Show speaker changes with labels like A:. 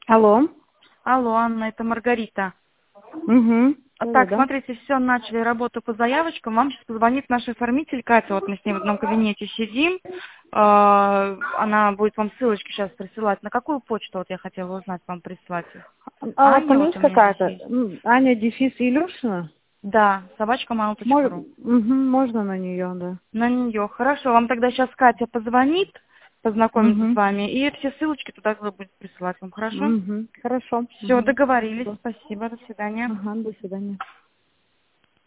A: Алло.
B: Алло, Анна, это Маргарита.
A: Угу.
B: Так, смотрите, все, начали работу по заявочкам. Вам сейчас позвонит наш оформитель Катя, вот мы с ней в одном кабинете сидим. Она будет вам ссылочки сейчас присылать. На какую почту вот я хотела узнать, вам прислать их?
A: Там
B: Вот
A: есть
B: у меня здесь
A: какая-то?
B: есть.
A: Аня Дефис Илюшина?
B: Да, собачка.mail.ru.
A: Можно на нее, да.
B: На нее. Хорошо, вам тогда сейчас Катя позвонит, познакомится с
A: Угу.
B: вами, и все ссылочки туда будет присылать вам, хорошо?
A: Хорошо.
B: Все,
A: Угу.
B: договорились. Спасибо, до свидания.
A: Ага, до свидания.